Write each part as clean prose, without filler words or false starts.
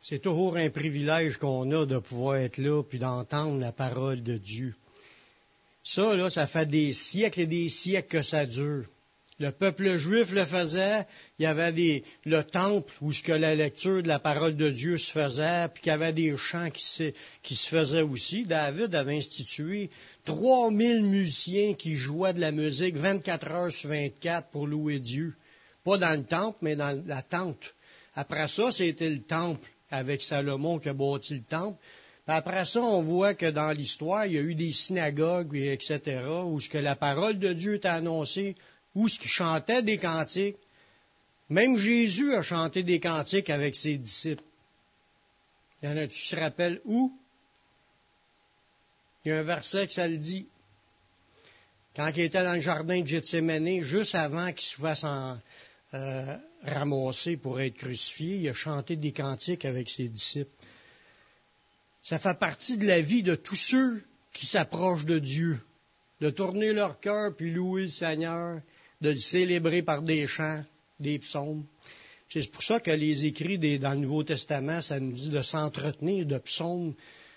C'est toujours un privilège qu'on a de pouvoir être là puis d'entendre la parole de Dieu. Ça, là, ça fait des siècles et des siècles que ça dure. Le peuple juif le faisait, il y avait le temple où ce que la lecture de la parole de Dieu se faisait, puis qu'il y avait des chants qui se faisaient aussi. David avait institué 3000 musiciens qui jouaient de la musique 24 heures sur 24 pour louer Dieu. Pas dans le temple, mais dans la tente. Après ça, c'était le temple, avec Salomon qui a bâti le temple. Puis après ça, on voit que dans l'histoire, il y a eu des synagogues, etc., où ce que la parole de Dieu était annoncée, où ce qui chantait des cantiques. Même Jésus a chanté des cantiques avec ses disciples. Il y en a, tu te rappelles où? Il y a un verset que ça le dit. Quand il était dans le jardin de Gethsémani, juste avant qu'il se fasse ramasser pour être crucifié, il a chanté des cantiques avec ses disciples. Ça fait partie de la vie de tous ceux qui s'approchent de Dieu, de tourner leur cœur puis louer le Seigneur, de le célébrer par des chants, des psaumes. C'est pour ça que les écrits dans le Nouveau Testament, ça nous dit de s'entretenir de psaumes,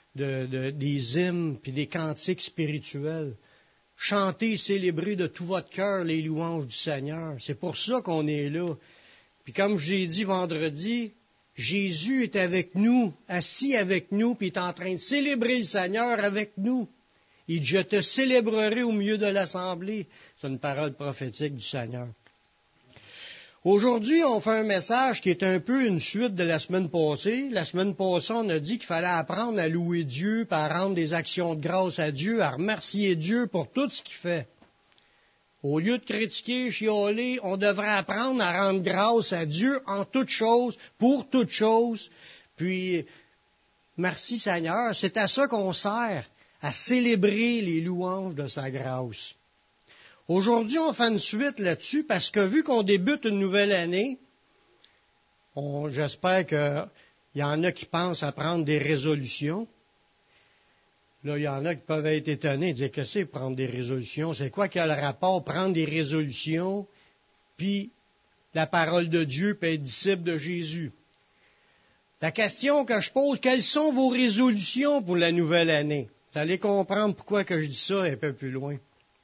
des hymnes, puis des cantiques spirituels. Chantez et célébrez de tout votre cœur les louanges du Seigneur. C'est pour ça qu'on est là. Puis comme j'ai dit vendredi, Jésus est avec nous, assis avec nous, puis est en train de célébrer le Seigneur avec nous. Il dit, je te célébrerai au milieu de l'assemblée. C'est une parole prophétique du Seigneur. Aujourd'hui, on fait un message qui est un peu une suite de la semaine passée. La semaine passée, on a dit qu'il fallait apprendre à louer Dieu, puis à rendre des actions de grâce à Dieu, à remercier Dieu pour tout ce qu'il fait. Au lieu de critiquer, chialer, on devrait apprendre à rendre grâce à Dieu en toutes choses, pour toutes choses. Puis, merci Seigneur, c'est à ça qu'on sert, à célébrer les louanges de sa grâce. Aujourd'hui, on fait une suite là-dessus parce que vu qu'on débute une nouvelle année, j'espère qu'il y en a qui pensent à prendre des résolutions. Là, il y en a qui peuvent être étonnés, dire que c'est prendre des résolutions. C'est quoi qu'il y a le rapport, prendre des résolutions, puis la parole de Dieu, puis être disciple de Jésus. La question que je pose, quelles sont vos résolutions pour la nouvelle année? Vous allez comprendre pourquoi que je dis ça un peu plus loin.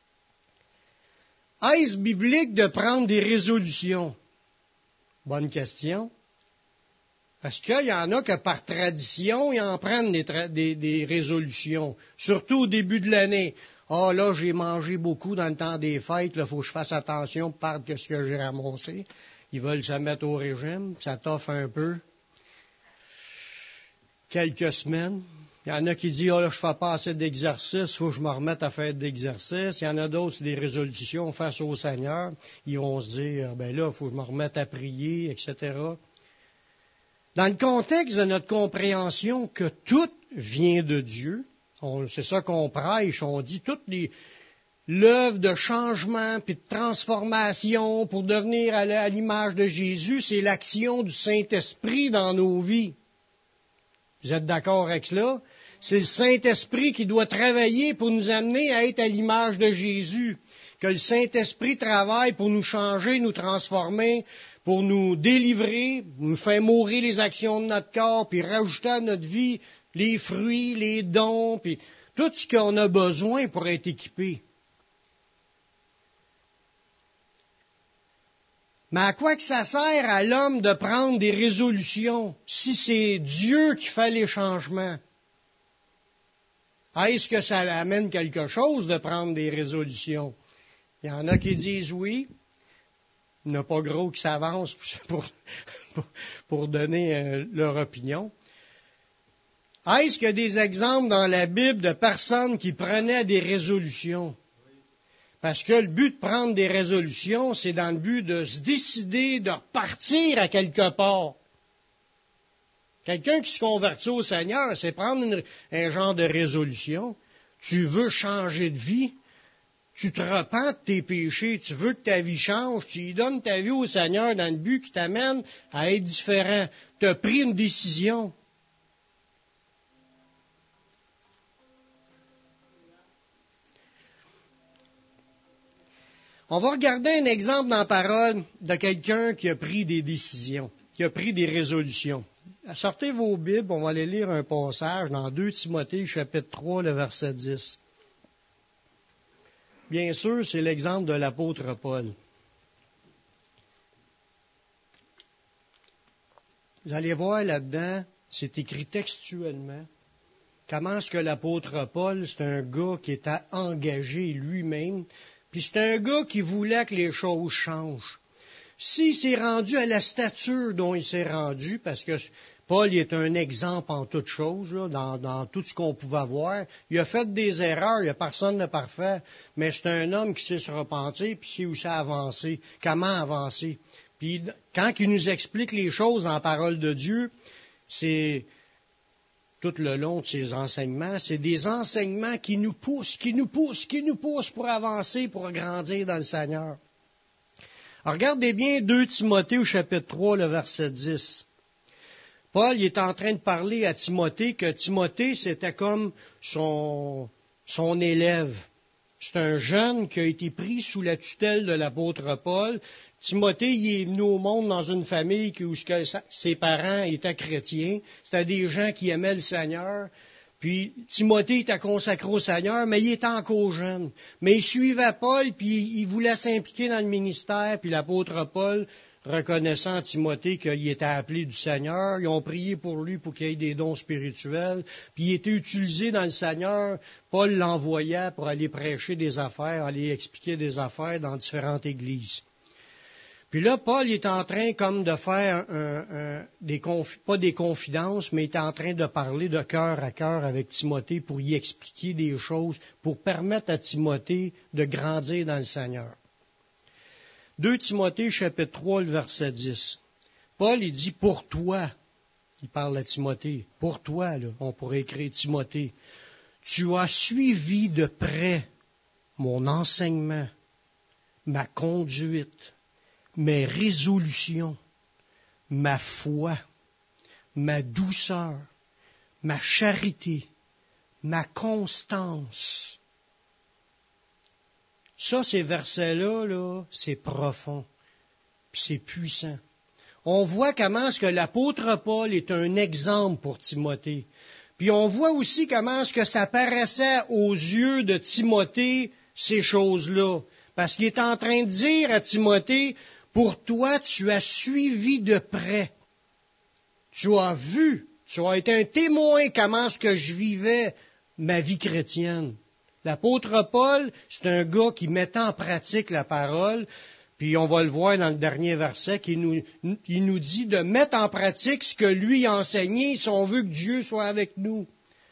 Est-ce biblique de prendre des résolutions? Bonne question. Parce qu'il y en a que par tradition, ils en prennent des résolutions, surtout au début de l'année. Ah là, j'ai mangé beaucoup dans le temps des fêtes, il faut que je fasse attention, par ce que j'ai ramassé. Ils veulent se mettre au régime, ça t'offre un peu. Quelques semaines. Il y en a qui disent, là, je ne fais pas assez d'exercice, il faut que je me remette à faire d'exercice. Il y en a d'autres, c'est des résolutions face au Seigneur. Ils vont se dire, là, il faut que je me remette à prier, etc. Dans le contexte de notre compréhension que tout vient de Dieu, c'est ça qu'on prêche, on dit toute l'œuvre de changement puis de transformation pour devenir à l'image de Jésus, c'est l'action du Saint-Esprit dans nos vies. Vous êtes d'accord avec cela? C'est le Saint-Esprit qui doit travailler pour nous amener à être à l'image de Jésus. Que le Saint-Esprit travaille pour nous changer, nous transformer, pour nous délivrer, nous faire mourir les actions de notre corps, puis rajouter à notre vie les fruits, les dons, puis tout ce qu'on a besoin pour être équipé. Mais à quoi que ça sert à l'homme de prendre des résolutions si c'est Dieu qui fait les changements? Est-ce que ça amène quelque chose de prendre des résolutions? Il y en a qui disent oui. Il n'y en a pas gros qui s'avancent pour donner leur opinion. Est-ce qu'il y a des exemples dans la Bible de personnes qui prenaient des résolutions? Parce que le but de prendre des résolutions, c'est dans le but de se décider de repartir à quelque part. Quelqu'un qui se convertit au Seigneur, c'est prendre un genre de résolution. Tu veux changer de vie. Tu te repens de tes péchés, tu veux que ta vie change, tu y donnes ta vie au Seigneur dans le but qui t'amène à être différent. Tu as pris une décision. On va regarder un exemple dans la parole de quelqu'un qui a pris des décisions, qui a pris des résolutions. Sortez vos Bibles, on va aller lire un passage dans 2 Timothée, chapitre 3, le verset 10. Bien sûr, c'est l'exemple de l'apôtre Paul. Vous allez voir là-dedans, c'est écrit textuellement, comment est-ce que l'apôtre Paul, c'est un gars qui était engagé lui-même, puis c'est un gars qui voulait que les choses changent. S'il s'est rendu à la stature dont il s'est rendu, parce que Paul est un exemple en toutes choses, là, dans tout ce qu'on pouvait voir, il a fait des erreurs, il n'y a personne de parfait, mais c'est un homme qui sait se repentir, puis sait où ça avancer, comment avancer. Puis quand il nous explique les choses dans la parole de Dieu, c'est tout le long de ses enseignements, c'est des enseignements qui nous poussent pour avancer, pour grandir dans le Seigneur. Alors, regardez bien 2 Timothée au chapitre 3, le verset 10. Paul il est en train de parler à Timothée que Timothée, c'était comme son élève. C'est un jeune qui a été pris sous la tutelle de l'apôtre Paul. Timothée, il est venu au monde dans une famille où ses parents étaient chrétiens. C'était des gens qui aimaient le Seigneur. Puis Timothée était consacré au Seigneur, mais il était encore jeune. Mais il suivait Paul, puis il voulait s'impliquer dans le ministère. Puis l'apôtre Paul, reconnaissant Timothée qu'il était appelé du Seigneur, ils ont prié pour lui pour qu'il ait des dons spirituels. Puis il était utilisé dans le Seigneur. Paul l'envoyait pour aller prêcher des affaires, aller expliquer des affaires dans différentes églises. Puis là, Paul est en train comme de faire pas des confidences, mais il est en train de parler de cœur à cœur avec Timothée pour y expliquer des choses, pour permettre à Timothée de grandir dans le Seigneur. 2 Timothée, chapitre 3, le verset 10. Paul, il dit, pour toi, il parle à Timothée, pour toi, là, on pourrait écrire Timothée, tu as suivi de près mon enseignement, ma conduite, mes résolutions, ma foi, ma douceur, ma charité, ma constance. Ça, ces versets-là, là, c'est profond, puis c'est puissant. On voit comment est-ce que l'apôtre Paul est un exemple pour Timothée. Puis on voit aussi comment est-ce que ça paraissait aux yeux de Timothée, ces choses-là. Parce qu'il est en train de dire à Timothée, pour toi, tu as suivi de près. Tu as vu, tu as été un témoin comment est-ce que je vivais ma vie chrétienne. L'apôtre Paul, c'est un gars qui mettait en pratique la parole, puis on va le voir dans le dernier verset, il nous dit de mettre en pratique ce que lui a enseigné si on veut que Dieu soit avec nous.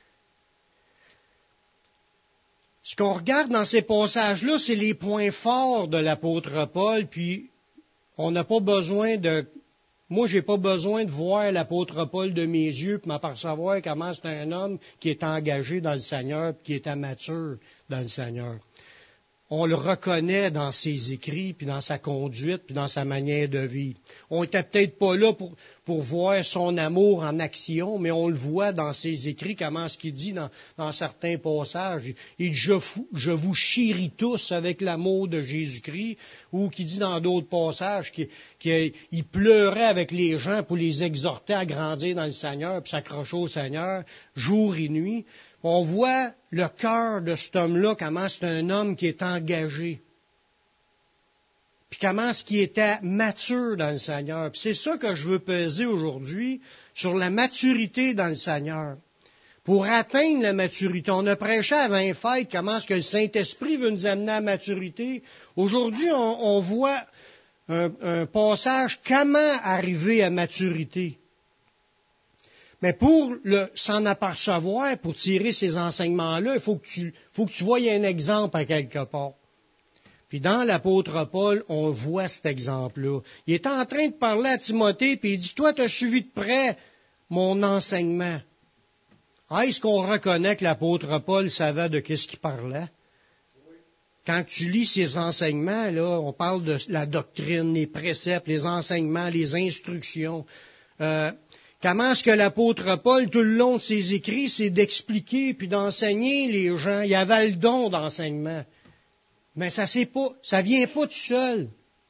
Ce qu'on regarde dans ces passages-là, c'est les points forts de l'apôtre Paul, puis on n'a pas besoin de... Moi, j'ai pas besoin de voir l'apôtre Paul de mes yeux pour m'apercevoir comment c'est un homme qui est engagé dans le Seigneur et qui est mature dans le Seigneur. On le reconnaît dans ses écrits, puis dans sa conduite, puis dans sa manière de vivre. On n'était peut-être pas là pour voir son amour en action, mais on le voit dans ses écrits, comment ce qu'il dit dans certains passages. Il dit, je vous chéris tous avec l'amour de Jésus-Christ, ou qui dit dans d'autres passages qu'il pleurait avec les gens pour les exhorter à grandir dans le Seigneur, puis s'accrocher au Seigneur jour et nuit. On voit le cœur de cet homme-là, comment c'est un homme qui est engagé. Puis comment est-ce qu'il était mature dans le Seigneur. Puis c'est ça que je veux peser aujourd'hui, sur la maturité dans le Seigneur. Pour atteindre la maturité, on a prêché à 20 fêtes comment est-ce que le Saint-Esprit veut nous amener à la maturité. Aujourd'hui, on voit un passage, comment arriver à maturité. Mais pour s'en apercevoir, pour tirer ces enseignements-là, il faut que tu voies un exemple à quelque part. Puis dans l'apôtre Paul, on voit cet exemple-là. Il est en train de parler à Timothée, puis il dit, toi, tu as suivi de près mon enseignement. Est-ce qu'on reconnaît que l'apôtre Paul savait de qu'est-ce qu'il parlait? Quand tu lis ses enseignements, là, on parle de la doctrine, les préceptes, les enseignements, les instructions. Comment est-ce que l'apôtre Paul, tout le long de ses écrits, c'est d'expliquer puis d'enseigner les gens. Il avait le don d'enseignement. Mais ça vient pas tout seul.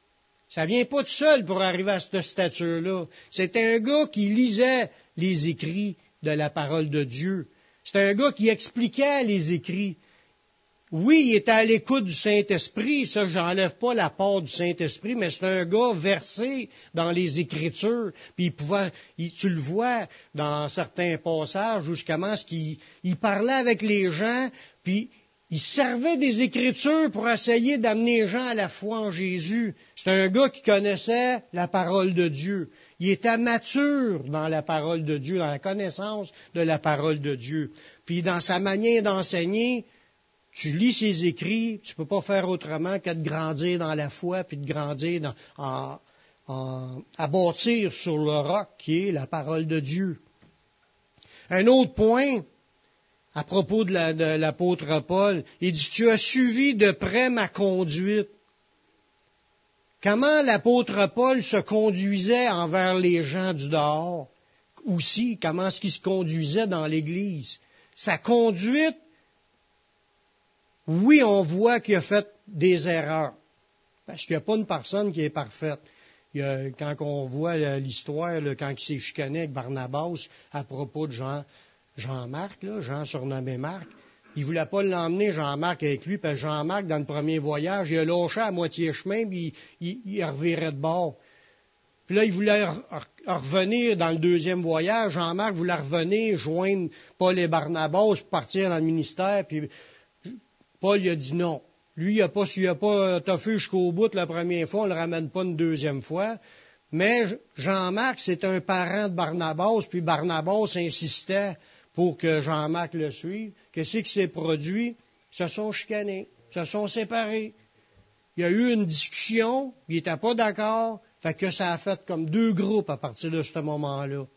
Ça vient pas tout seul pour arriver à cette stature-là. C'est un gars qui lisait les écrits de la parole de Dieu. C'est un gars qui expliquait les écrits. Oui, il était à l'écoute du Saint-Esprit, ça, j'enlève pas la part du Saint-Esprit, mais c'est un gars versé dans les Écritures, puis tu le vois dans certains passages où il parlait avec les gens, puis il servait des Écritures pour essayer d'amener les gens à la foi en Jésus. C'est un gars qui connaissait la parole de Dieu. Il était mature dans la parole de Dieu, dans la connaissance de la parole de Dieu. Puis dans sa manière d'enseigner, tu lis ses écrits, tu ne peux pas faire autrement que de grandir dans la foi, puis de grandir à bâtir sur le roc qui est la parole de Dieu. Un autre point, à propos de l'apôtre Paul, il dit, tu as suivi de près ma conduite. Comment l'apôtre Paul se conduisait envers les gens du dehors? Aussi, comment est-ce qu'il se conduisait dans l'Église? Sa conduite, oui, on voit qu'il a fait des erreurs, parce qu'il n'y a pas une personne qui est parfaite. Quand on voit l'histoire, quand il s'est chicané avec Barnabas à propos de Jean-Marc, Jean surnommé Marc, il ne voulait pas l'emmener, Jean-Marc, avec lui, parce que Jean-Marc, dans le premier voyage, il a lâché à moitié chemin, puis il revirait de bord. Puis là, il voulait revenir dans le deuxième voyage. Jean-Marc voulait revenir, joindre Paul et Barnabas, pour partir dans le ministère, puis Paul il a dit non. Lui, il n'a pas toffé jusqu'au bout la première fois, on ne le ramène pas une deuxième fois. Mais Jean-Marc, c'est un parent de Barnabas, puis Barnabas insistait pour que Jean-Marc le suive. Qu'est-ce qui s'est produit? Ils se sont chicanés, ils se sont séparés. Il y a eu une discussion, ils n'étaient pas d'accord, fait que ça a fait comme deux groupes à partir de ce moment-là.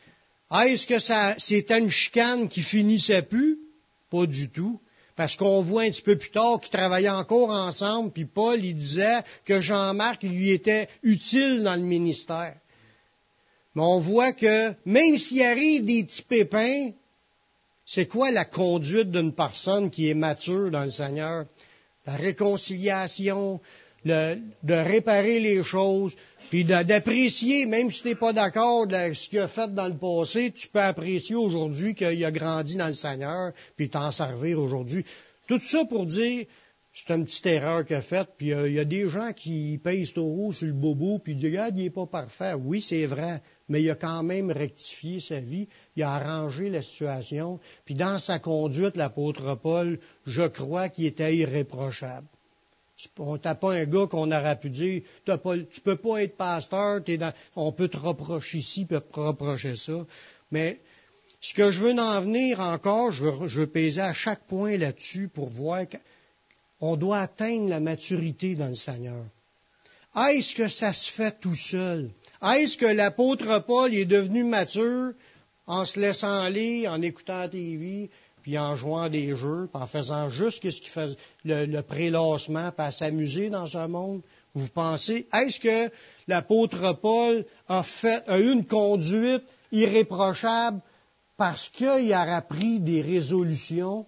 Est-ce que c'était une chicane qui finissait plus? Pas du tout. Parce qu'on voit un petit peu plus tard qu'ils travaillaient encore ensemble, puis Paul, il disait que Jean-Marc lui était utile dans le ministère. Mais on voit que même s'il arrive des petits pépins, c'est quoi la conduite d'une personne qui est mature dans le Seigneur? La réconciliation, de réparer les choses, puis d'apprécier, même si tu n'es pas d'accord de ce qu'il a fait dans le passé, tu peux apprécier aujourd'hui qu'il a grandi dans le Seigneur, puis t'en servir aujourd'hui. Tout ça pour dire, c'est une petite erreur qu'il a faite, puis il y a des gens qui pèsent taureau sur le bobo, puis disent, regarde, il n'est pas parfait. Oui, c'est vrai, mais il a quand même rectifié sa vie, il a arrangé la situation, puis dans sa conduite, l'apôtre Paul, je crois qu'il était irréprochable. On t'a pas un gars qu'on aurait pu dire, tu peux pas être pasteur, on peut te reprocher ci, peut te reprocher ça. Mais ce que je veux en venir encore, je veux peser à chaque point là-dessus pour voir qu'on doit atteindre la maturité dans le Seigneur. Est-ce que ça se fait tout seul? Est-ce que l'apôtre Paul est devenu mature en se laissant aller, en écoutant la TV, puis en jouant à des jeux, puis en faisant juste ce qu'il faisait, le prélassement, puis à s'amuser dans ce monde? Vous pensez, est-ce que l'apôtre Paul a eu une conduite irréprochable parce qu'il aura pris des résolutions?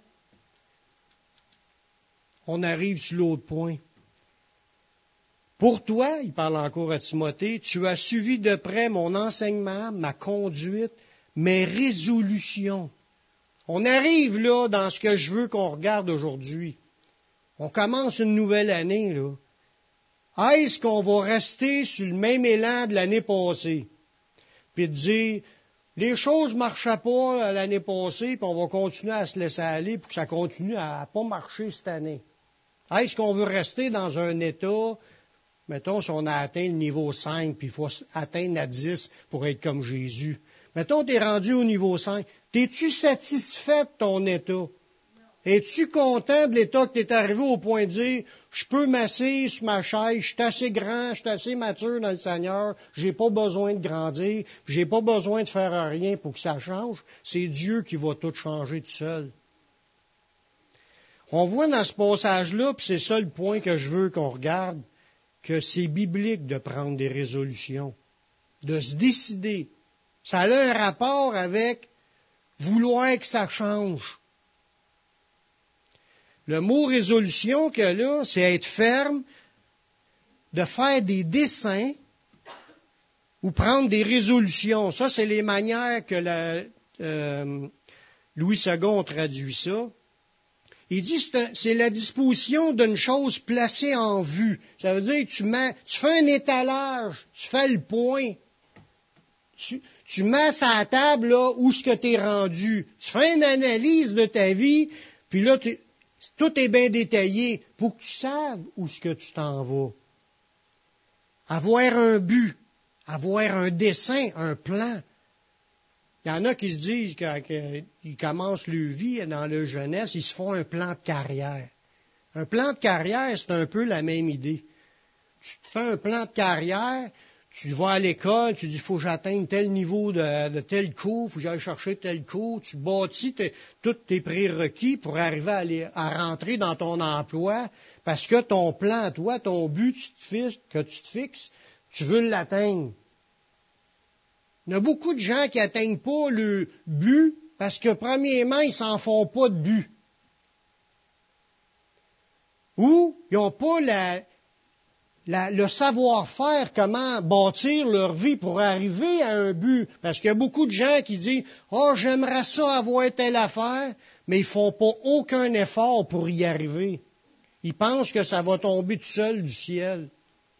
On arrive sur l'autre point. Pour toi, il parle encore à Timothée, tu as suivi de près mon enseignement, ma conduite, mes résolutions. On arrive là dans ce que je veux qu'on regarde aujourd'hui. On commence une nouvelle année, là. Est-ce qu'on va rester sur le même élan de l'année passée? Puis dire, les choses ne marchaient pas l'année passée, puis on va continuer à se laisser aller pour que ça continue à pas marcher cette année. Est-ce qu'on veut rester dans un état, mettons, si on a atteint le niveau 5, puis il faut atteindre à 10 pour être comme Jésus. Mettons, tu es rendu au niveau 5. Es-tu satisfait de ton état? Es-tu content de l'état que tu es arrivé au point de dire, je peux m'asseoir sur ma chaise, je suis assez grand, je suis assez mature dans le Seigneur, j'ai pas besoin de grandir, j'ai pas besoin de faire rien pour que ça change. C'est Dieu qui va tout changer tout seul. On voit dans ce passage-là, puis c'est ça le point que je veux qu'on regarde, que c'est biblique de prendre des résolutions, de se décider. Ça a un rapport avec vouloir que ça change. Le mot résolution que là, c'est être ferme, de faire des desseins ou prendre des résolutions. Ça, c'est les manières que Louis II traduit ça. Il dit c'est la disposition d'une chose placée en vue. Ça veut dire que tu fais un étalage, tu fais le point. Tu mets sur la table là, où est-ce que tu es rendu. Tu fais une analyse de ta vie, puis là, tout est bien détaillé pour que tu saches où est-ce que tu t'en vas. Avoir un but, avoir un dessin, un plan. Il y en a qui se disent, quand ils commencent leur vie dans leur jeunesse, ils se font un plan de carrière. Un plan de carrière, c'est un peu la même idée. Tu te fais un plan de carrière, tu vas à l'école, tu dis, il faut que j'atteigne tel niveau de tel cours, il faut que j'aille chercher tel cours. Tu bâtis tous tes prérequis pour arriver à rentrer dans ton emploi, parce que ton plan, toi, ton but que tu te fixes, tu veux l'atteindre. Il y a beaucoup de gens qui n'atteignent pas le but parce que, premièrement, ils s'en font pas de but. Ou ils n'ont pas le savoir-faire comment bâtir leur vie pour arriver à un but. Parce qu'il y a beaucoup de gens qui disent « Oh, j'aimerais ça avoir telle affaire », mais ils ne font pas aucun effort pour y arriver. Ils pensent que ça va tomber tout seul du ciel.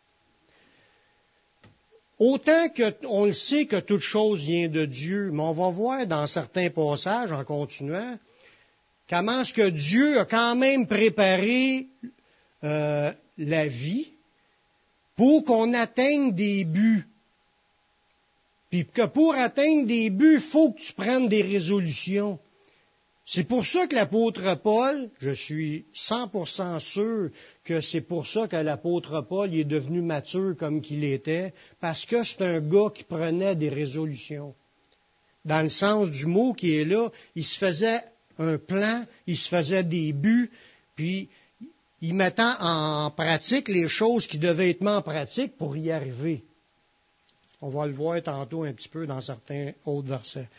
Autant qu'on le sait que toute chose vient de Dieu, mais on va voir dans certains passages, en continuant, comment est-ce que Dieu a quand même préparé la vie pour qu'on atteigne des buts. Puis que pour atteindre des buts, il faut que tu prennes des résolutions. C'est pour ça que l'apôtre Paul, je suis 100% sûr que c'est pour ça que l'apôtre Paul est devenu mature comme qu'il était, parce que c'est un gars qui prenait des résolutions. Dans le sens du mot qui est là, il se faisait un plan, il se faisait des buts, puis il mettait en pratique les choses qui devaient être mises en pratique pour y arriver. On va le voir tantôt un petit peu dans certains autres versets.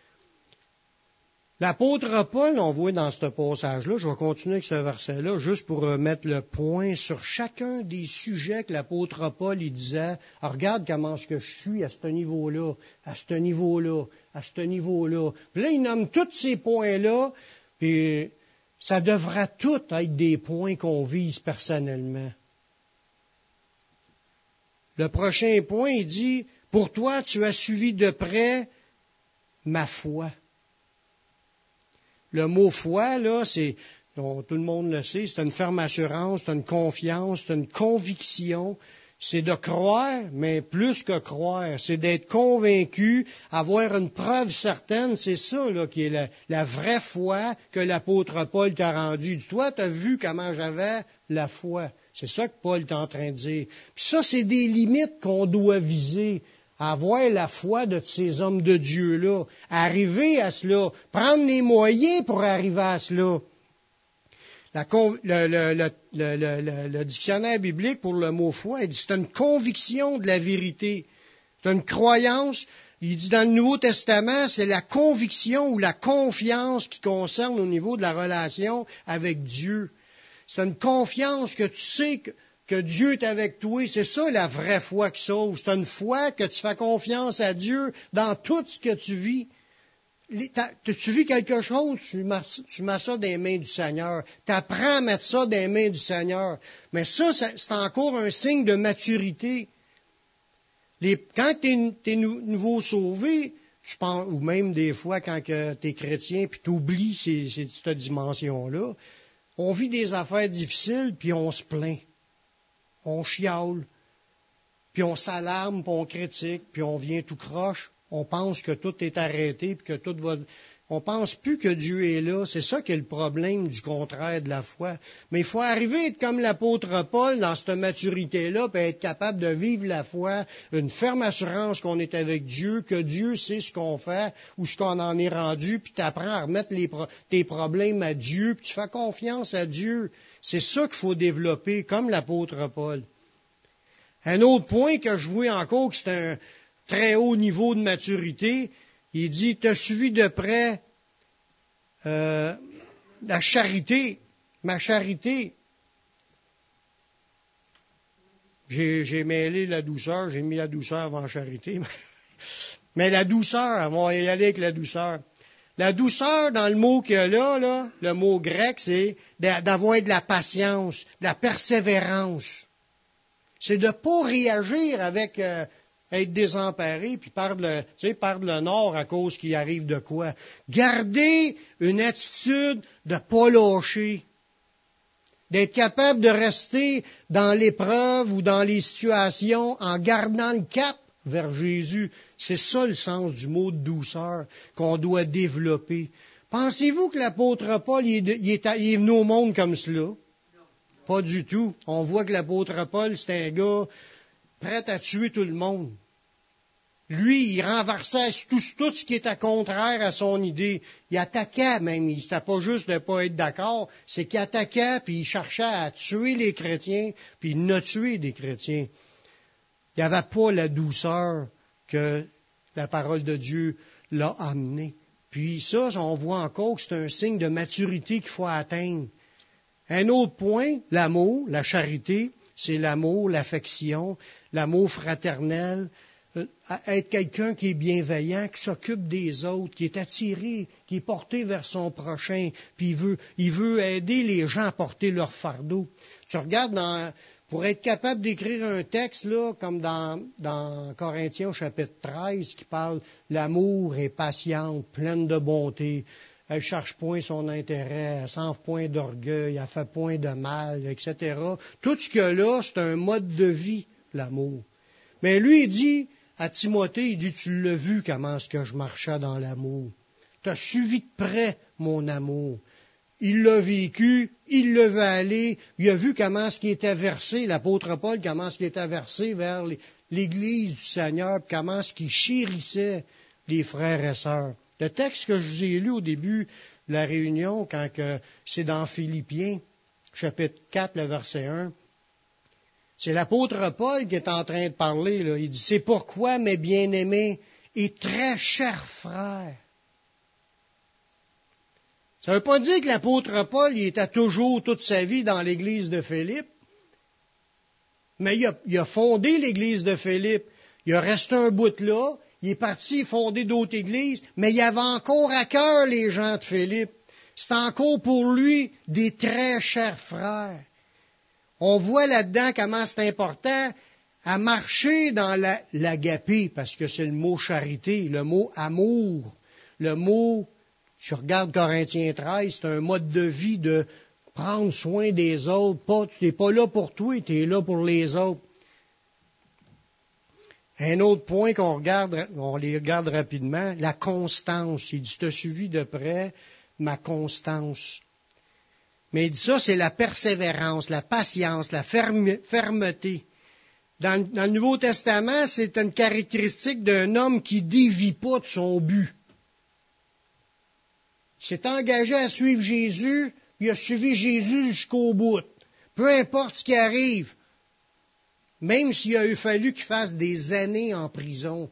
L'apôtre Paul, on voit dans ce passage-là, je vais continuer avec ce verset-là, juste pour mettre le point sur chacun des sujets que l'apôtre Paul il disait. Alors, regarde comment est-ce que je suis à ce niveau-là, à ce niveau-là, à ce niveau-là. Puis là, il nomme tous ces points-là, puis ça devra tout être des points qu'on vise personnellement. Le prochain point, il dit, pour toi, tu as suivi de près ma foi. Le mot foi, là, c'est, tout le monde le sait, c'est une ferme assurance, c'est une confiance, c'est une conviction. C'est de croire, mais plus que croire. C'est d'être convaincu, avoir une preuve certaine. C'est ça, là, qui est la vraie foi que l'apôtre Paul t'a rendue. Toi, tu as vu comment j'avais la foi. C'est ça que Paul est en train de dire. Puis ça, c'est des limites qu'on doit viser. Avoir la foi de ces hommes de Dieu-là, arriver à cela, prendre les moyens pour arriver à cela. Le dictionnaire biblique pour le mot foi, il dit c'est une conviction de la vérité. C'est une croyance. Il dit dans le Nouveau Testament, c'est la conviction ou la confiance qui concerne au niveau de la relation avec Dieu. C'est une confiance que tu sais que Dieu est avec toi. C'est ça la vraie foi qui sauve. C'est une foi que tu fais confiance à Dieu dans tout ce que tu vis. Tu vis quelque chose, tu mets ça dans les mains du Seigneur. Tu apprends à mettre ça dans les mains du Seigneur. Mais ça, c'est encore un signe de maturité. Quand tu es nouveau sauvé, je pense, ou même des fois quand tu es chrétien puis tu oublies cette dimension-là, on vit des affaires difficiles puis on se plaint. On chiale, puis on s'alarme, puis on critique, puis on vient tout croche. On pense que tout est arrêté, puis que tout va... On pense plus que Dieu est là. C'est ça qui est le problème du contraire de la foi. Mais il faut arriver à être comme l'apôtre Paul dans cette maturité-là, puis être capable de vivre la foi, une ferme assurance qu'on est avec Dieu, que Dieu sait ce qu'on fait, ou ce qu'on en est rendu, puis tu apprends à remettre tes problèmes à Dieu, puis tu fais confiance à Dieu. C'est ça qu'il faut développer, comme l'apôtre Paul. Un autre point que je vois encore, que c'est un très haut niveau de maturité, il dit, tu as suivi de près la charité, ma charité. J'ai mêlé la douceur, j'ai mis la douceur avant la charité. Mais la douceur, on va y aller avec la douceur. La douceur, dans le mot qu'il y a là, le mot grec, c'est d'avoir de la patience, de la persévérance. C'est de ne pas réagir avec être désemparé, puis perdre le nord à cause qu'il arrive de quoi. Garder une attitude de ne pas lâcher. D'être capable de rester dans l'épreuve ou dans les situations en gardant le cap vers Jésus. C'est ça le sens du mot de douceur qu'on doit développer. Pensez-vous que l'apôtre Paul il est venu au monde comme cela? Pas du tout. On voit que l'apôtre Paul, c'est un gars prêt à tuer tout le monde. Lui, il renversait tout ce qui était contraire à son idée. Il attaquait même. C'était pas juste de ne pas être d'accord, c'est qu'il attaquait, puis il cherchait à tuer les chrétiens, puis il a tué des chrétiens. Il n'y avait pas la douceur que la parole de Dieu l'a amené. Puis ça, on voit encore que c'est un signe de maturité qu'il faut atteindre. Un autre point, l'amour, la charité, c'est l'amour, l'affection, l'amour fraternel, être quelqu'un qui est bienveillant, qui s'occupe des autres, qui est attiré, qui est porté vers son prochain, puis il veut aider les gens à porter leur fardeau. Tu regardes pour être capable d'écrire un texte, là, comme dans Corinthiens au chapitre 13, qui parle l'amour est patiente, pleine de bonté, elle cherche point son intérêt, elle s'enfle point d'orgueil, elle fait point de mal, etc. Tout ce que là, c'est un mode de vie, l'amour. Mais lui, il dit à Timothée, il dit, tu l'as vu comment est-ce que je marchais dans l'amour. Tu as suivi de près mon amour. Il l'a vécu, il le veut aller, il a vu comment est-ce qu'il était versé, l'apôtre Paul, comment est-ce qu'il était versé vers l'Église du Seigneur, comment est-ce qu'il chérissait les frères et sœurs. Le texte que je vous ai lu au début de la réunion, c'est dans Philippiens, chapitre 4, le verset 1, c'est l'apôtre Paul qui est en train de parler, là. Il dit, c'est pourquoi, mes bien-aimés et très chers frères. Ça ne veut pas dire que l'apôtre Paul, il était toujours toute sa vie dans l'église de Philippe, mais il a fondé l'église de Philippe. Il a resté un bout là, il est parti fonder d'autres églises, mais il avait encore à cœur les gens de Philippe. C'est encore pour lui des très chers frères. On voit là-dedans comment c'est important à marcher dans l'agapé, parce que c'est le mot charité, le mot amour, le mot, tu regardes Corinthiens 13, c'est un mode de vie de prendre soin des autres. Tu n'es pas là pour toi, tu es là pour les autres. Un autre point on les regarde rapidement, la constance. Il dit, tu as suivi de près ma constance. Mais il dit ça, c'est la persévérance, la patience, la fermeté. Dans le Nouveau Testament, c'est une caractéristique d'un homme qui ne dévie pas de son but. Il s'est engagé à suivre Jésus, il a suivi Jésus jusqu'au bout. Peu importe ce qui arrive, même s'il a fallu qu'il fasse des années en prison,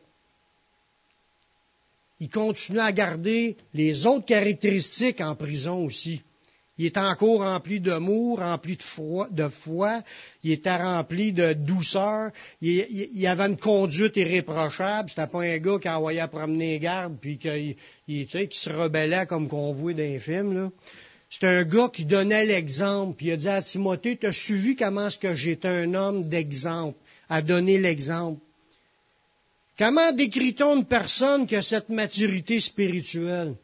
il continue à garder les autres caractéristiques en prison aussi. Il était encore rempli d'amour, rempli de foi, il était rempli de douceur, il avait une conduite irréprochable, c'était pas un gars qui envoyait à promener les gardes puis qui se rebellait comme qu'on voit dans les films, là. C'était un gars qui donnait l'exemple, puis il a dit à Timothée, tu as suivi comment est-ce que j'étais un homme d'exemple, à donner l'exemple. Comment décrit-on une personne qui a cette maturité spirituelle?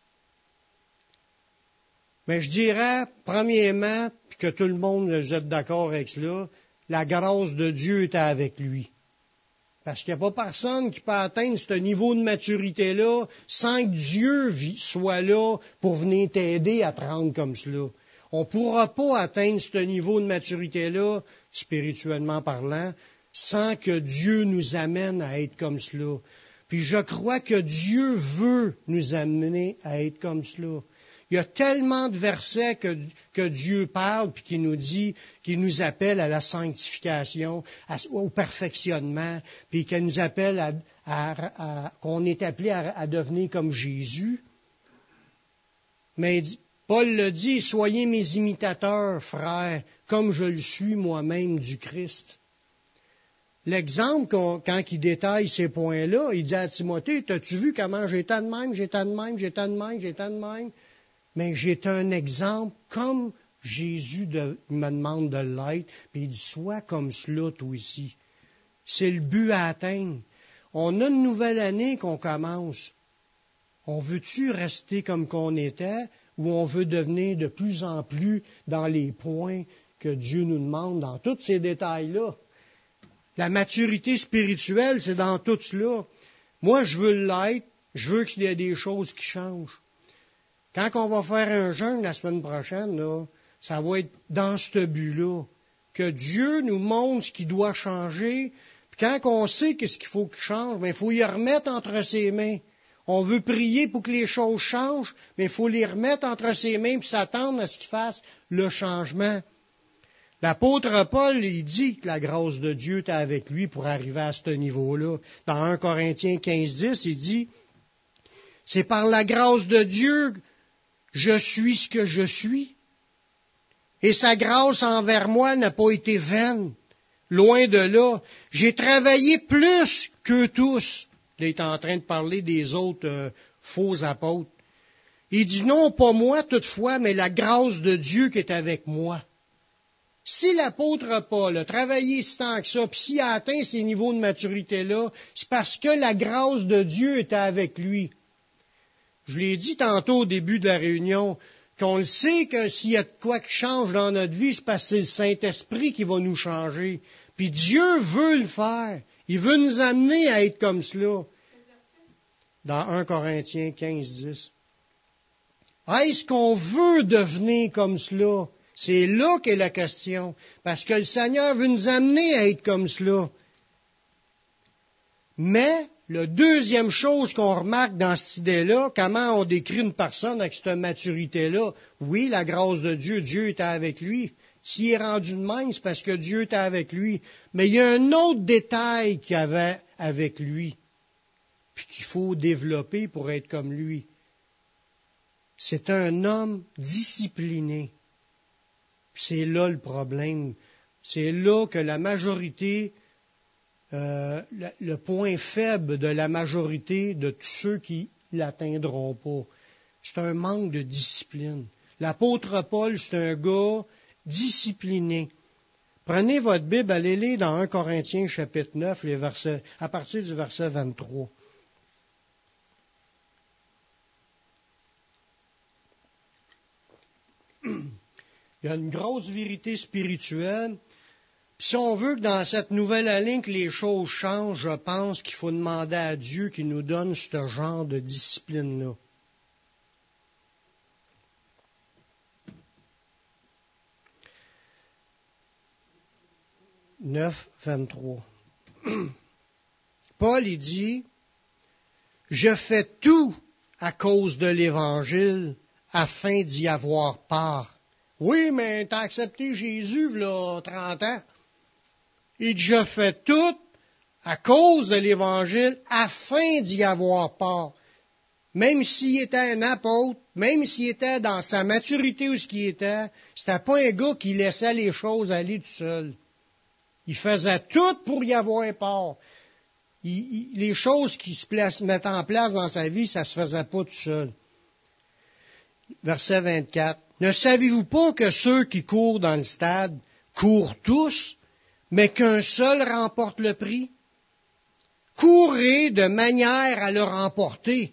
Mais je dirais, premièrement, puis que tout le monde est d'accord avec cela, la grâce de Dieu était avec lui. Parce qu'il n'y a pas personne qui peut atteindre ce niveau de maturité-là sans que Dieu soit là pour venir t'aider à te rendre comme cela. On ne pourra pas atteindre ce niveau de maturité-là, spirituellement parlant, sans que Dieu nous amène à être comme cela. Puis je crois que Dieu veut nous amener à être comme cela. Il y a tellement de versets que Dieu parle, puis qui nous dit, qui nous appelle à la sanctification, au perfectionnement, puis qui nous appelle qu'on est appelé à devenir comme Jésus. Mais Paul le dit, soyez mes imitateurs, frères, comme je le suis moi-même du Christ. l'exemple, quand il détaille ces points-là, il dit à Timothée, t'as-tu vu comment j'étais de même, j'étais de même, j'étais de même, j'étais de même? Mais j'étais un exemple comme Jésus me demande de l'être, puis il dit, sois comme cela, toi aussi. C'est le but à atteindre. On a une nouvelle année qu'on commence. On veut-tu rester comme qu'on était, ou on veut devenir de plus en plus dans les points que Dieu nous demande, dans tous ces détails-là? La maturité spirituelle, c'est dans tout cela. Moi, je veux l'être, je veux qu'il y ait des choses qui changent. Quand on va faire un jeûne la semaine prochaine, là, ça va être dans ce but-là, que Dieu nous montre ce qui doit changer. Puis quand on sait qu'est-ce qu'il faut qu'il change, il faut y remettre entre ses mains. On veut prier pour que les choses changent, mais il faut les remettre entre ses mains et s'attendre à ce qu'il fasse le changement. L'apôtre Paul, il dit que la grâce de Dieu est avec lui pour arriver à ce niveau-là. Dans 1 Corinthiens 15:10, il dit, c'est par la grâce de Dieu que je suis ce que je suis. Et sa grâce envers moi n'a pas été vaine. Loin de là. J'ai travaillé plus qu'eux tous. Il est en train de parler des autres faux apôtres. Il dit non, pas moi toutefois, mais la grâce de Dieu qui est avec moi. Si l'apôtre Paul a travaillé si tant que ça, puis s'il a atteint ces niveaux de maturité-là, c'est parce que la grâce de Dieu était avec lui. Je l'ai dit tantôt au début de la réunion, qu'on le sait que s'il y a de quoi qui change dans notre vie, c'est parce que c'est le Saint-Esprit qui va nous changer. Puis Dieu veut le faire. Il veut nous amener à être comme cela. Dans 1 Corinthiens 15:10. Est-ce qu'on veut devenir comme cela? C'est là qu'est la question. Parce que le Seigneur veut nous amener à être comme cela. Mais, la deuxième chose qu'on remarque dans cette idée-là, comment on décrit une personne avec cette maturité-là, oui, la grâce de Dieu, Dieu était avec lui. S'il est rendu de même, c'est parce que Dieu était avec lui. Mais il y a un autre détail qu'il y avait avec lui, puis qu'il faut développer pour être comme lui. C'est un homme discipliné. C'est là le problème. C'est là que la majorité, le point faible de la majorité de tous ceux qui ne l'atteindront pas, c'est un manque de discipline. L'apôtre Paul, c'est un gars discipliné. Prenez votre Bible, allez lire dans 1 Corinthiens chapitre 9, les versets, à partir du verset 23. Il y a une grosse vérité spirituelle. Puis si on veut que dans cette nouvelle année que les choses changent, je pense qu'il faut demander à Dieu qu'il nous donne ce genre de discipline-là. 9, 23. Paul, il dit, « Je fais tout à cause de l'Évangile afin d'y avoir part. » Oui, mais t'as accepté Jésus, là, 30 ans. Il dit, « Je fais tout à cause de l'Évangile afin d'y avoir part. » Même s'il était un apôtre, même s'il était dans sa maturité où ce qu'il était, c'était pas un gars qui laissait les choses aller tout seul. Il faisait tout pour y avoir part. Les choses qui se mettent en place dans sa vie, ça se faisait pas tout seul. Verset 24. Ne savez-vous pas que ceux qui courent dans le stade courent tous, mais qu'un seul remporte le prix? Courez de manière à le remporter.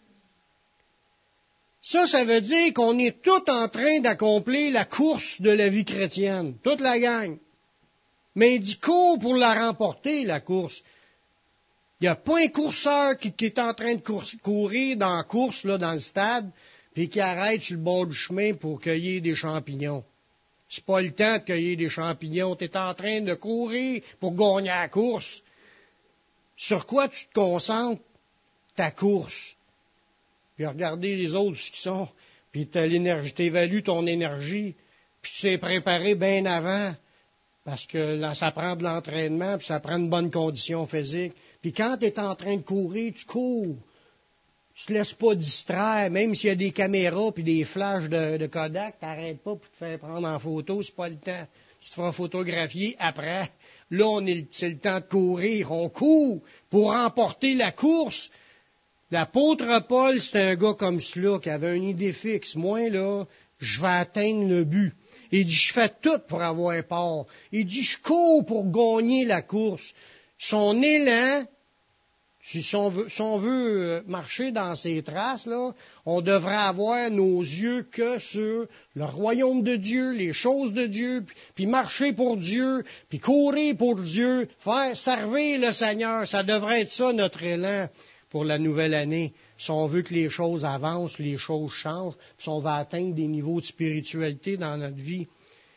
Ça veut dire qu'on est tous en train d'accomplir la course de la vie chrétienne, toute la gang. Mais il dit, cours pour la remporter, la course. Il n'y a pas un courseur qui est en train de courir dans la course, là, dans le stade, puis qui arrête sur le bord du chemin pour cueillir des champignons. C'est pas le temps de cueillir des champignons. Tu es en train de courir pour gagner la course. Sur quoi tu te concentres? Ta course. Puis regarder les autres qui sont, puis tu as l'énergie, tu évalues ton énergie, puis tu t'es préparé bien avant. Parce que là, ça prend de l'entraînement, puis ça prend une bonne condition physique. Puis quand tu es en train de courir, tu cours. Tu te laisses pas distraire, même s'il y a des caméras puis des flashs de Kodak, t'arrêtes pas pour te faire prendre en photo, c'est pas le temps. Tu te feras photographier après. Là, c'est le temps de courir. On court pour remporter la course. L'apôtre Paul, c'est un gars comme cela, qui avait une idée fixe. Moi, là, je vais atteindre le but. Il dit, je fais tout pour avoir part. Il dit, je cours pour gagner la course. Son élan, si on veut marcher dans ses traces, là, on devrait avoir nos yeux que sur le royaume de Dieu, les choses de Dieu, puis marcher pour Dieu, puis courir pour Dieu, faire servir le Seigneur. Ça devrait être ça notre élan pour la nouvelle année. Si on veut que les choses avancent, les choses changent, si on va atteindre des niveaux de spiritualité dans notre vie.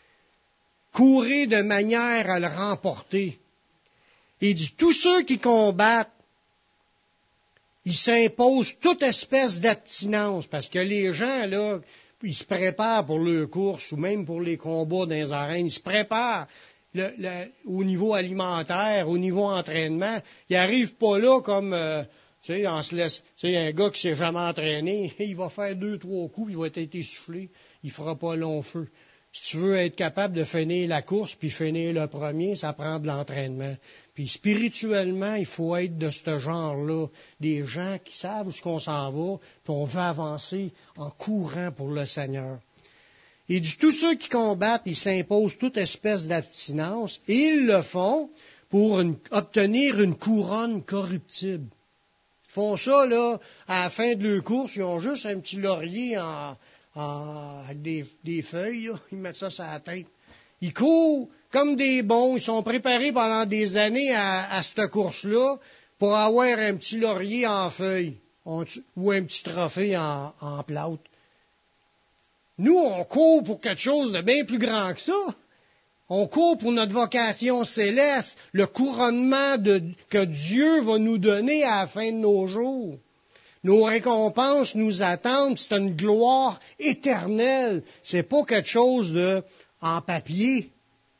Courir de manière à le remporter. Il dit, tous ceux qui combattent, ils s'imposent toute espèce d'abstinence, parce que les gens, là, ils se préparent pour leurs courses ou même pour les combats dans les arènes, ils se préparent au niveau alimentaire, au niveau entraînement. Ils n'arrivent pas là comme... tu sais, on se laisse, tu sais, un gars qui s'est jamais entraîné, il va faire 2-3 coups, il va être essoufflé, il fera pas long feu. Si tu veux être capable de finir la course puis finir le premier, ça prend de l'entraînement. Puis spirituellement, il faut être de ce genre-là, des gens qui savent où est-ce qu'on s'en va, puis on veut avancer en courant pour le Seigneur. Et de tous ceux qui combattent, ils s'imposent toute espèce d'abstinence, et ils le font pour obtenir une couronne corruptible. Ils font ça, là, à la fin de leur course, ils ont juste un petit laurier avec des feuilles, là. Ils mettent ça sur la tête. Ils courent comme des bons, ils sont préparés pendant des années à cette course-là pour avoir un petit laurier en feuilles ou un petit trophée en plâtre. Nous, on court pour quelque chose de bien plus grand que ça. On court pour notre vocation céleste, le couronnement que Dieu va nous donner à la fin de nos jours. Nos récompenses nous attendent, c'est une gloire éternelle. C'est pas quelque chose en papier.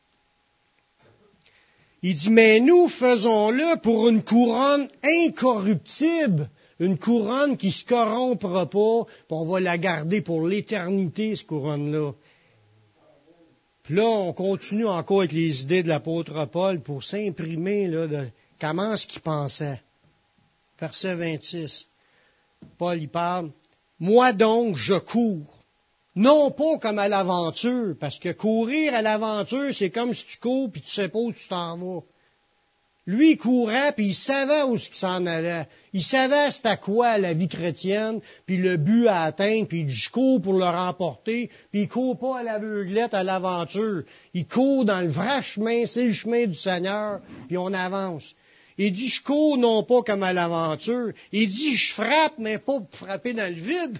Il dit, mais nous faisons-le pour une couronne incorruptible, une couronne qui ne se corrompra pas, puis on va la garder pour l'éternité, cette couronne-là. Puis là, on continue encore avec les idées de l'apôtre Paul pour s'imprimer là, de comment est-ce qu'il pensait. Verset 26. Paul, il parle, « Moi donc, je cours. » Non pas comme à l'aventure, parce que courir à l'aventure, c'est comme si tu cours puis tu sais pas où tu t'en vas. Lui, il courait, puis il savait où il s'en allait. Il savait c'était quoi la vie chrétienne, puis le but à atteindre, puis il dit, je cours pour le remporter, puis il court pas à l'aveuglette, à l'aventure. Il court dans le vrai chemin, c'est le chemin du Seigneur, puis on avance. Il dit, je cours non pas comme à l'aventure. Il dit, je frappe, mais pas pour frapper dans le vide.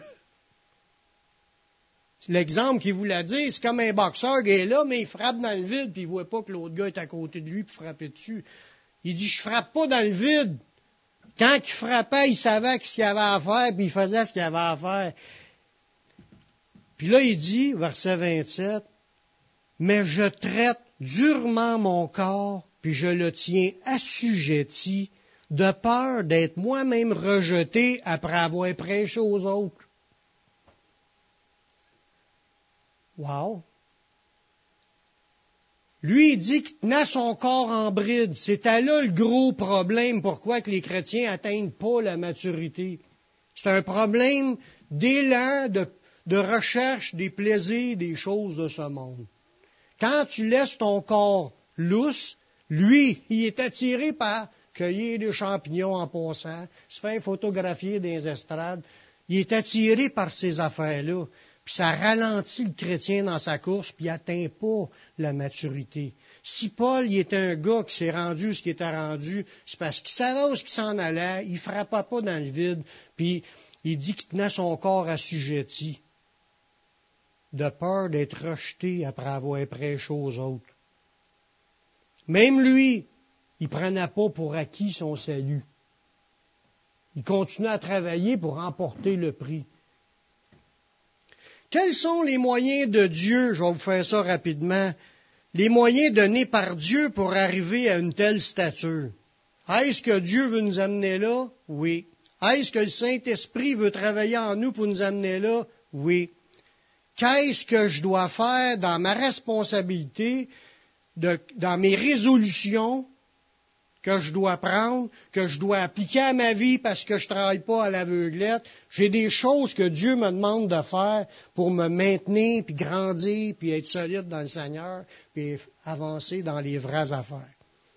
L'exemple qu'il voulait dire, c'est comme un boxeur qui est là, mais il frappe dans le vide, puis il voit pas que l'autre gars est à côté de lui pour frapper dessus. Il dit, je frappe pas dans le vide. Quand il frappait, il savait ce qu'il avait à faire, puis il faisait ce qu'il avait à faire. Puis là, il dit, verset 27, « Mais je traite durement mon corps, puis je le tiens assujetti, de peur d'être moi-même rejeté après avoir prêché aux autres. » Wow! Lui, il dit qu'il tenait son corps en bride. C'était là le gros problème, pourquoi que les chrétiens n'atteignent pas la maturité. C'est un problème d'élan, de recherche des plaisirs, des choses de ce monde. Quand tu laisses ton corps lousse, lui, il est attiré par cueillir des champignons en passant, se faire photographier dans les estrades. Il est attiré par ces affaires-là. Puis ça ralentit le chrétien dans sa course, puis il n'atteint pas la maturité. Si Paul il était un gars qui s'est rendu ce qu'il était rendu, c'est parce qu'il savait où il s'en allait, il ne frappait pas dans le vide, puis il dit qu'il tenait son corps assujetti, de peur d'être rejeté après avoir prêché aux autres. Même lui, il ne prenait pas pour acquis son salut. Il continuait à travailler pour remporter le prix. Quels sont les moyens de Dieu, je vais vous faire ça rapidement, les moyens donnés par Dieu pour arriver à une telle stature? Est-ce que Dieu veut nous amener là? Oui. Est-ce que le Saint-Esprit veut travailler en nous pour nous amener là? Oui. Qu'est-ce que je dois faire dans ma responsabilité dans mes résolutions que je dois prendre, que je dois appliquer à ma vie parce que je ne travaille pas à l'aveuglette. J'ai des choses que Dieu me demande de faire pour me maintenir, puis grandir, puis être solide dans le Seigneur, puis avancer dans les vraies affaires.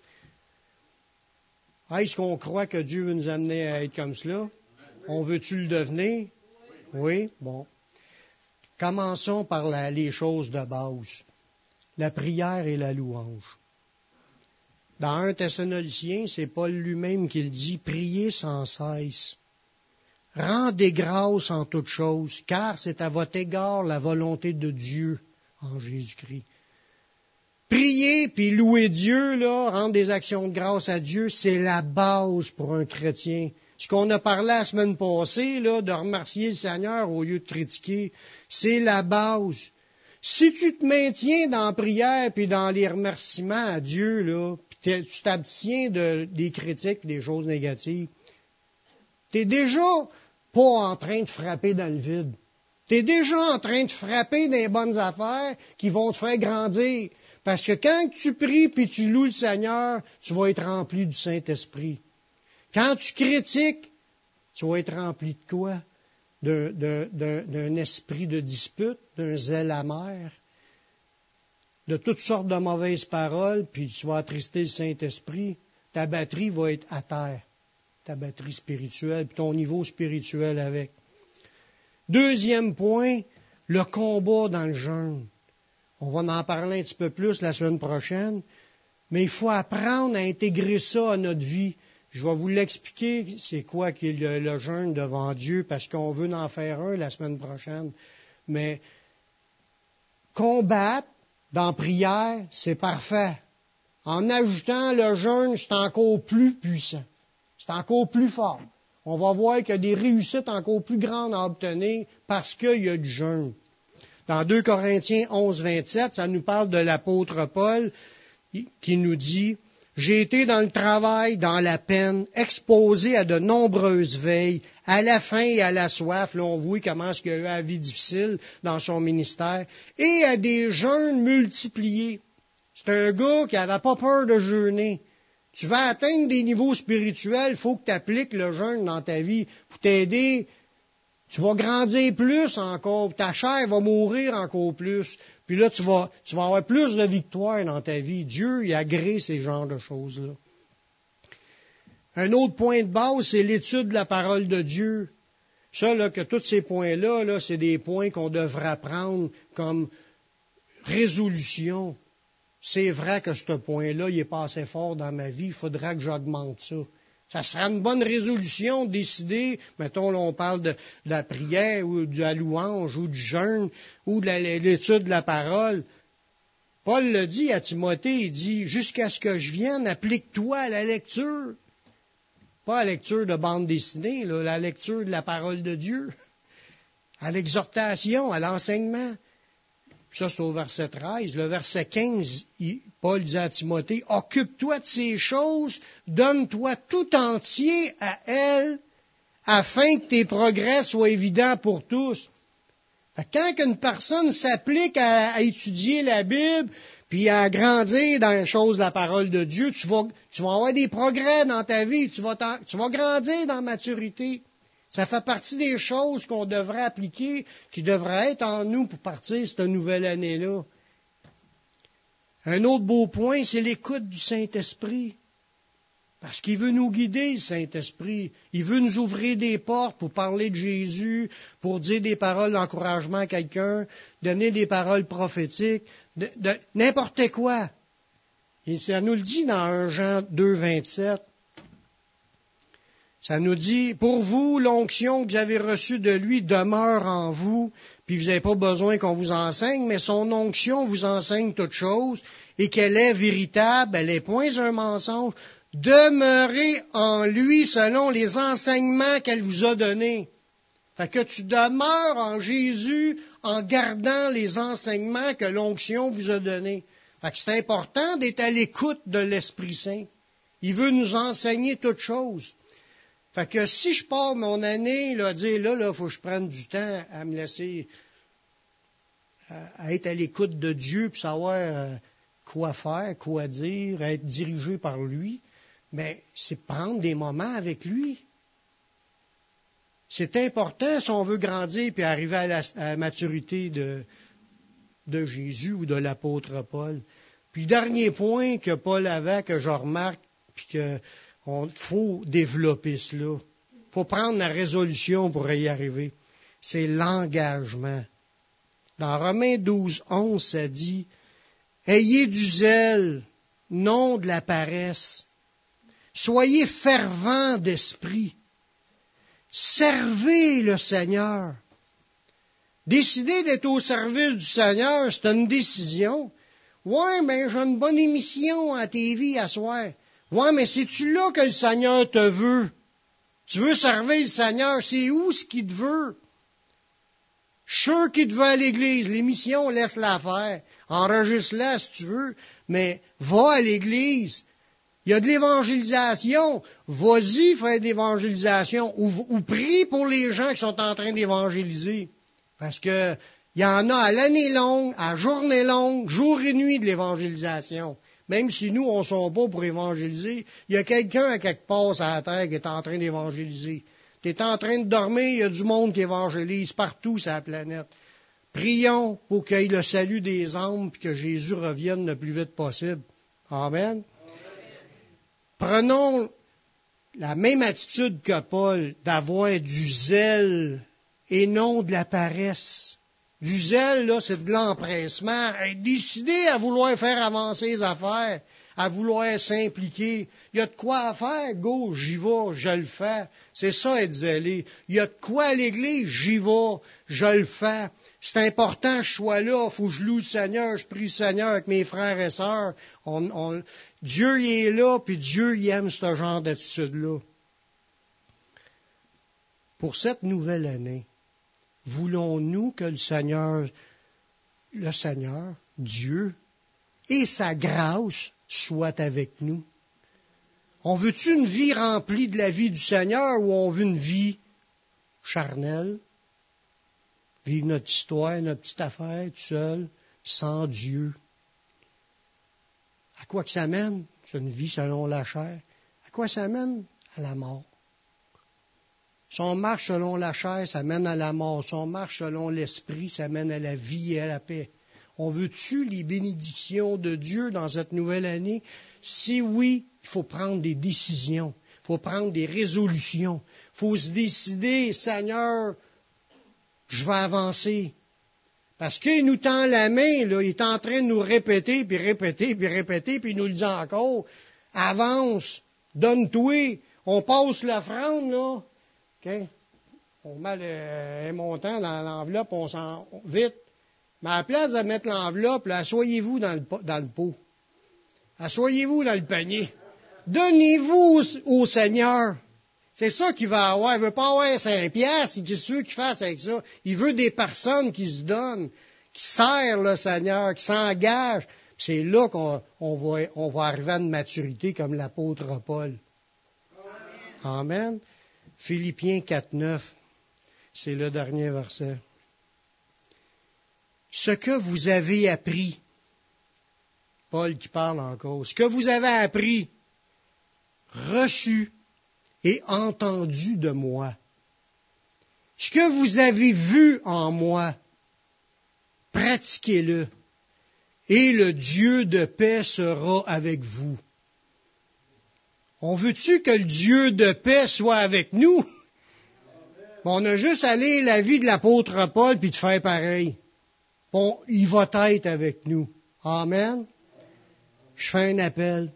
Est-ce qu'on croit que Dieu veut nous amener à être comme cela? On veut-tu le devenir? Oui? Bon. Commençons par les choses de base. La prière et la louange. Dans 1 Thessaloniciens, c'est Paul lui-même qui le dit, « Priez sans cesse. Rendez grâce en toutes choses, car c'est à votre égard la volonté de Dieu en Jésus-Christ. » Prier puis louer Dieu, là, rendre des actions de grâce à Dieu, c'est la base pour un chrétien. Ce qu'on a parlé la semaine passée, là, de remercier le Seigneur au lieu de critiquer, c'est la base. Si tu te maintiens dans la prière puis dans les remerciements à Dieu, là, puis tu t'abstiens des critiques, des choses négatives, tu n'es déjà pas en train de frapper dans le vide. Tu es déjà en train de frapper dans les bonnes affaires qui vont te faire grandir. Parce que quand tu pries puis tu loues le Seigneur, tu vas être rempli du Saint-Esprit. Quand tu critiques, tu vas être rempli de quoi? D'un esprit de dispute, d'un zèle amer, de toutes sortes de mauvaises paroles, puis tu vas attrister le Saint-Esprit. Ta batterie va être à terre, ta batterie spirituelle, puis ton niveau spirituel avec. Deuxième point, le combat dans le jeûne. On va en parler un petit peu plus la semaine prochaine, mais il faut apprendre à intégrer ça à notre vie. Je vais vous l'expliquer, c'est quoi qui est le jeûne devant Dieu, parce qu'on veut en faire un la semaine prochaine. Mais combattre dans la prière, c'est parfait. En ajoutant le jeûne, c'est encore plus puissant. C'est encore plus fort. On va voir qu'il y a des réussites encore plus grandes à obtenir parce qu'il y a du jeûne. Dans 2 Corinthiens 11, 27, ça nous parle de l'apôtre Paul qui nous dit « J'ai été dans le travail, dans la peine, exposé à de nombreuses veilles, à la faim et à la soif. » Là, on voit comment il a eu la vie difficile dans son ministère. Et à des jeûnes multipliés. C'est un gars qui n'avait pas peur de jeûner. Tu vas atteindre des niveaux spirituels, il faut que tu appliques le jeûne dans ta vie pour t'aider. Tu vas grandir plus encore, ta chair va mourir encore plus. Puis là, tu vas avoir plus de victoire dans ta vie. Dieu, il agrée ces genres de choses-là. Un autre point de base, c'est l'étude de la parole de Dieu. Ça, là, que tous ces points-là, là, c'est des points qu'on devrait prendre comme résolution. C'est vrai que ce point-là, il est pas assez fort dans ma vie, il faudra que j'augmente ça. Ça sera une bonne résolution de décider, mettons, là, on parle de la prière, ou de la louange, ou du jeûne, ou de l'étude de la parole. Paul le dit à Timothée, il dit, jusqu'à ce que je vienne, applique-toi à la lecture. Pas à la lecture de bande dessinée, là, la lecture de la parole de Dieu. À l'exhortation, à l'enseignement. Ça, c'est au verset 13. Le verset 15, Paul dit à Timothée, « Occupe-toi de ces choses, donne-toi tout entier à elles, afin que tes progrès soient évidents pour tous. » Quand une personne s'applique à étudier la Bible, puis à grandir dans les choses de la parole de Dieu, tu vas avoir des progrès dans ta vie, tu vas grandir dans la maturité. Ça fait partie des choses qu'on devrait appliquer, qui devraient être en nous pour partir cette nouvelle année-là. Un autre beau point, c'est l'écoute du Saint-Esprit. Parce qu'il veut nous guider, le Saint-Esprit. Il veut nous ouvrir des portes pour parler de Jésus, pour dire des paroles d'encouragement à quelqu'un, donner des paroles prophétiques, de n'importe quoi. Et ça nous le dit dans 1 Jean 2, 27. Ça nous dit, pour vous, l'onction que vous avez reçue de lui demeure en vous, puis vous n'avez pas besoin qu'on vous enseigne, mais son onction vous enseigne toute chose, et qu'elle est véritable, elle n'est point un mensonge. Demeurez en lui selon les enseignements qu'elle vous a donnés. Fait que tu demeures en Jésus en gardant les enseignements que l'onction vous a donnés. Fait que c'est important d'être à l'écoute de l'Esprit Saint. Il veut nous enseigner toutes choses. Fait que si je pars mon année, là, à dire, là, faut que je prenne du temps à me laisser, à être à l'écoute de Dieu, puis savoir quoi faire, quoi dire, être dirigé par lui, mais c'est prendre des moments avec lui. C'est important si on veut grandir puis arriver à la maturité de Jésus ou de l'apôtre Paul. Puis le dernier point que Paul avait, que je remarque, puis qu'il faut développer cela. Il faut prendre la résolution pour y arriver. C'est l'engagement. Dans Romains 12, 11, ça dit « Ayez du zèle, non de la paresse. Soyez fervents d'esprit. Servez le Seigneur. » Décider d'être au service du Seigneur, c'est une décision. Ouais, mais j'ai une bonne émission à TV à soir. Ouais, mais c'est-tu là que le Seigneur te veut? Tu veux servir le Seigneur, c'est où ce qu'il te veut? Je suis sûr qu'il te veut à l'Église. L'émission, laisse-la faire. Enregistre-la si tu veux, mais va à l'Église. Il y a de l'évangélisation. Vas-y faire de l'évangélisation. Ou prie pour les gens qui sont en train d'évangéliser. Parce que il y en a à l'année longue, à journée longue, jour et nuit de l'évangélisation. Même si nous, on ne sont pas pour évangéliser, il y a quelqu'un à quelque part sur la terre qui est en train d'évangéliser. Tu es en train de dormir, il y a du monde qui évangélise partout sur la planète. Prions pour qu'il y ait le salut des âmes et que Jésus revienne le plus vite possible. Amen. Prenons la même attitude que Paul, d'avoir du zèle et non de la paresse. Du zèle, là, c'est de l'empressement. Être décidé à vouloir faire avancer les affaires, à vouloir s'impliquer. Il y a de quoi à faire, go, j'y vais, je le fais. C'est ça, être zélé. Il y a de quoi à l'Église, j'y vais, je le fais. C'est important que je sois là, il faut que je loue le Seigneur, je prie le Seigneur avec mes frères et sœurs. Dieu, il est là, puis Dieu, il aime ce genre d'attitude-là. Pour cette nouvelle année, voulons-nous que le Seigneur, Dieu, et sa grâce soient avec nous? On veut-tu une vie remplie de la vie du Seigneur ou on veut une vie charnelle? Vivre notre histoire, notre petite affaire, tout seul, sans Dieu. À quoi que ça mène? C'est une vie selon la chair. À quoi ça mène? À la mort. Si on marche selon la chair, ça mène à la mort. Si on marche selon l'esprit, ça mène à la vie et à la paix. On veut-tu les bénédictions de Dieu dans cette nouvelle année? Si oui, il faut prendre des décisions. Il faut prendre des résolutions. Il faut se décider, Seigneur, je vais avancer. Parce qu'il nous tend la main, là, il est en train de nous répéter, puis répéter, puis répéter, puis il nous le dit encore. Avance, donne-toi. On passe l'offrande, là. Okay? On met un montant dans l'enveloppe, on s'en vite. Mais à la place de mettre l'enveloppe, là, asseyez-vous dans le pot. Asseyez-vous dans le panier. Donnez-vous au Seigneur. C'est ça qu'il va avoir. Il ne veut pas avoir 5 piastres. Qu'est-ce qu'il fasse avec ça? Il veut des personnes qui se donnent, qui servent le Seigneur, qui s'engagent. C'est là qu'on va arriver à une maturité comme l'apôtre Paul. Amen. Philippiens 4.9, c'est le dernier verset. Ce que vous avez appris, Paul qui parle encore, ce que vous avez appris, reçu et entendu de moi, ce que vous avez vu en moi, pratiquez-le, et le Dieu de paix sera avec vous. On veut-tu que le Dieu de paix soit avec nous? On a juste à lire la vie de l'apôtre Paul puis de faire pareil. Bon, il va être avec nous. Amen. Je fais un appel.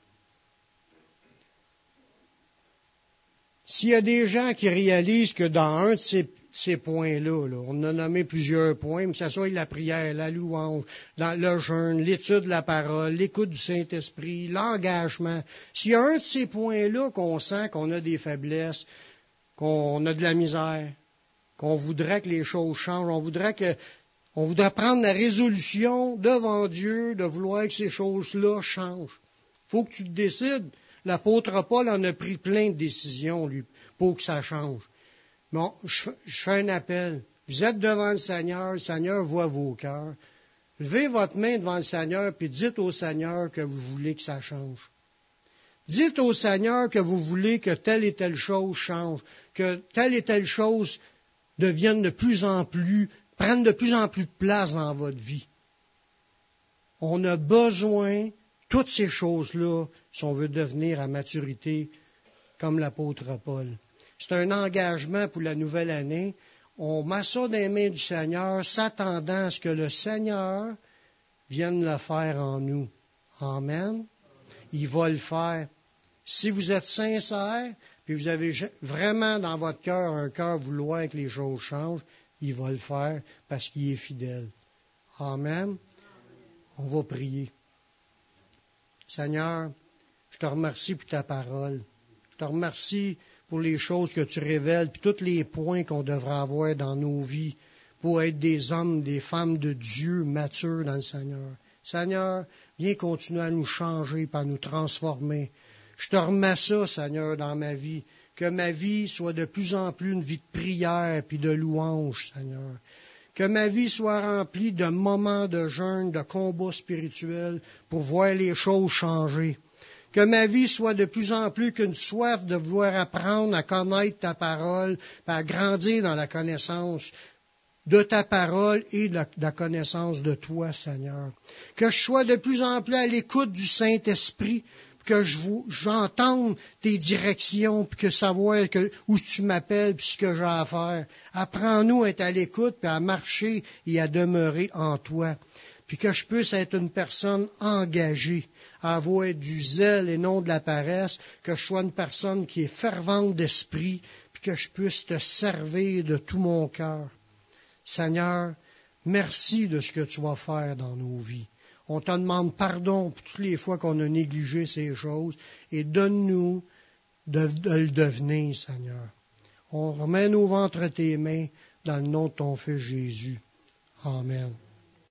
S'il y a des gens qui réalisent que dans un de ces points-là, on a nommé plusieurs points, mais que ce soit la prière, la louange, dans le jeûne, l'étude de la parole, l'écoute du Saint-Esprit, l'engagement. S'il y a un de ces points-là qu'on sent qu'on a des faiblesses, qu'on a de la misère, qu'on voudrait que les choses changent, on voudrait prendre la résolution devant Dieu de vouloir que ces choses-là changent. Il faut que tu te décides. L'apôtre Paul en a pris plein de décisions, lui, pour que ça change. Bon, je fais un appel. Vous êtes devant le Seigneur voit vos cœurs. Levez votre main devant le Seigneur, puis dites au Seigneur que vous voulez que ça change. Dites au Seigneur que vous voulez que telle et telle chose change, que telle et telle chose devienne prenne de plus en plus de place dans votre vie. On a besoin, toutes ces choses-là, si on veut devenir à maturité comme l'apôtre Paul. C'est un engagement pour la nouvelle année. On met ça dans les mains du Seigneur, s'attendant à ce que le Seigneur vienne le faire en nous. Amen. Il va le faire. Si vous êtes sincère, puis vous avez vraiment dans votre cœur un cœur vouloir que les choses changent, il va le faire parce qu'il est fidèle. Amen. On va prier. Seigneur, je te remercie pour ta parole. Je te remercie pour les choses que tu révèles, puis tous les points qu'on devrait avoir dans nos vies pour être des hommes, des femmes de Dieu matures dans le Seigneur. Seigneur, viens continuer à nous changer, à nous transformer. Je te remets ça, Seigneur, dans ma vie, que ma vie soit de plus en plus une vie de prière puis de louange, Seigneur. Que ma vie soit remplie de moments de jeûne, de combats spirituels pour voir les choses changer. Que ma vie soit de plus en plus qu'une soif de vouloir apprendre à connaître ta parole, à grandir dans la connaissance de ta parole et de la connaissance de toi, Seigneur. Que je sois de plus en plus à l'écoute du Saint-Esprit, que j'entende tes directions, puis que savoir où tu m'appelles, puis ce que j'ai à faire. Apprends-nous à être à l'écoute, puis à marcher et à demeurer en toi. Puis que je puisse être une personne engagée, à avoir du zèle et non de la paresse, que je sois une personne qui est fervente d'esprit, puis que je puisse te servir de tout mon cœur. Seigneur, merci de ce que tu vas faire dans nos vies. On te demande pardon pour toutes les fois qu'on a négligé ces choses et donne-nous de le devenir, Seigneur. On remet nos ventres à tes mains dans le nom de ton Fils Jésus. Amen.